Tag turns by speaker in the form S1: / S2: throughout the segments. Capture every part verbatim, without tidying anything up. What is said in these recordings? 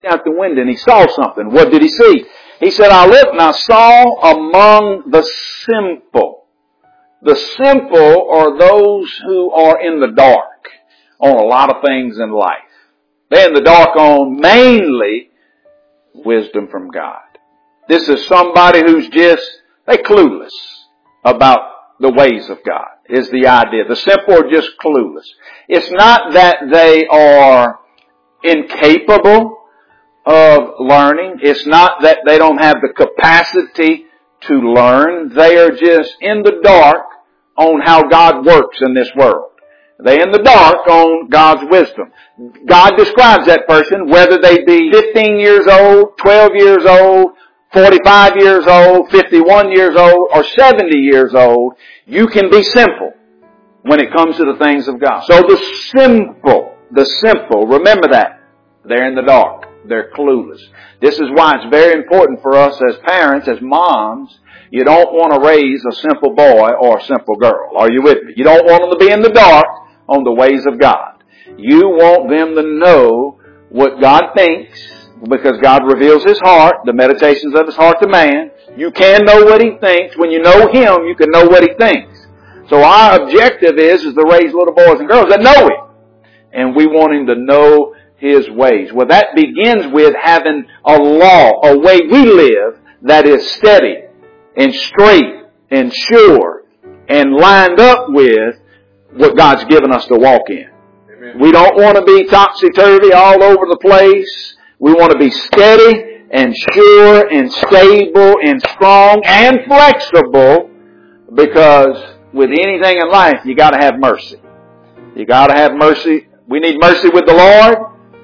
S1: out the window and he saw something. What did he see? He said, I looked and I saw among the simple. The simple are those who are in the dark on a lot of things in life. They're in the dark on mainly wisdom from God. This is somebody who's just, they're clueless about the ways of God, is the idea. The simple are just clueless. It's not that they are incapable of learning. It's not that they don't have the capacity to learn. They are just in the dark on how God works in this world. They're in the dark on God's wisdom. God describes that person, whether they be fifteen years old, twelve years old, forty-five years old, fifty-one years old, or seventy years old. You can be simple when it comes to the things of God. So the simple, the simple, remember that. They're in the dark. They're clueless. This is why it's very important for us as parents, as moms. You don't want to raise a simple boy or a simple girl. Are you with me? You don't want them to be in the dark on the ways of God. You want them to know what God thinks, because God reveals His heart, the meditations of His heart to man. You can know what He thinks. When you know Him, you can know what He thinks. So our objective is, is to raise little boys and girls that know Him. And we want Him to know His ways. Well, that begins with having a law, a way we live that is steady and straight and sure and lined up with what God's given us to walk in. Amen. We don't want to be topsy-turvy all over the place. We want to be steady and sure and stable and strong and flexible, because with anything in life, you got to have mercy. You got to have mercy. We need mercy with the Lord.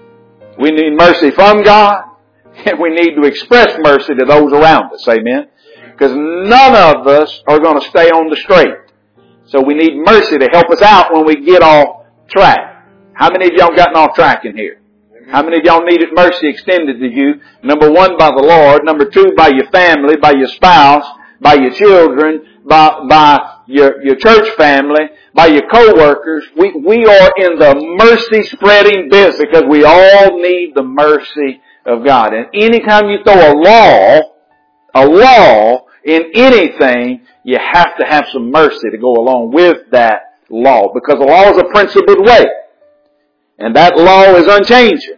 S1: We need mercy from God. And we need to express mercy to those around us. Amen. Because none of us are going to stay on the straight. So we need mercy to help us out when we get off track. How many of y'all gotten off track in here? How many of y'all needed mercy extended to you? Number one, by the Lord. Number two, by your family, by your spouse, by your children, by, by your, your church family, by your co-workers. We, we are in the mercy spreading business because we all need the mercy of God. And anytime you throw a law, a law in anything, you have to have some mercy to go along with that law, because the law is a principled way. And that law is unchanging.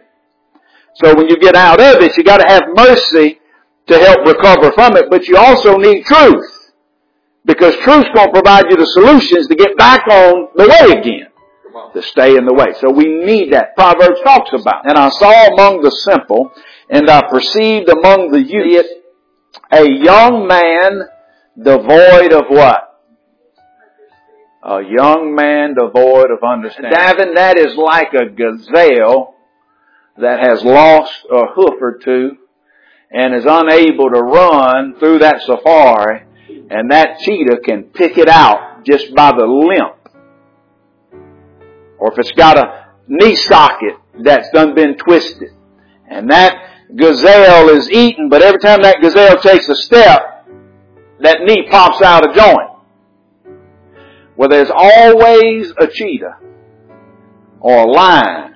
S1: So when you get out of it, you got to have mercy to help recover from it, but you also need truth. Because truth's going to provide you the solutions to get back on the way again. To stay in the way. So we need that. Proverbs talks about. And I saw among the simple, and I perceived among the youth, a young man devoid of what? A young man devoid of understanding. Davin, that is like a gazelle that has lost a hoof or two and is unable to run through that safari, and that cheetah can pick it out just by the limp. Or if it's got a knee socket that's done been twisted, and that gazelle is eating, but every time that gazelle takes a step, that knee pops out of joint. Well, there's always a cheetah or a lion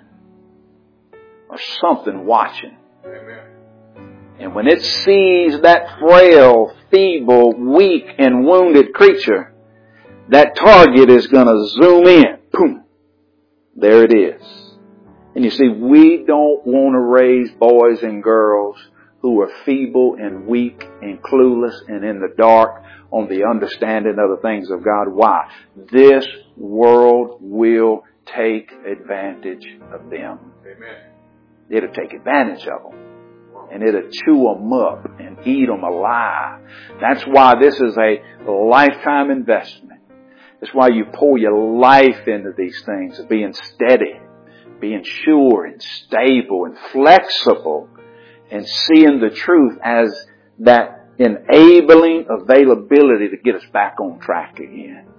S1: or something watching. Amen. And when it sees that frail, feeble, weak, and wounded creature, that target is going to zoom in. Boom. There it is. And you see, we don't want to raise boys and girls who are feeble and weak and clueless and in the dark on the understanding of the things of God. Why? This world will take advantage of them. Amen. It'll take advantage of them. And it'll chew them up and eat them alive. That's why this is a lifetime investment. That's why you pour your life into these things of being steady, being sure and stable and flexible, and seeing the truth as that enabling availability to get us back on track again.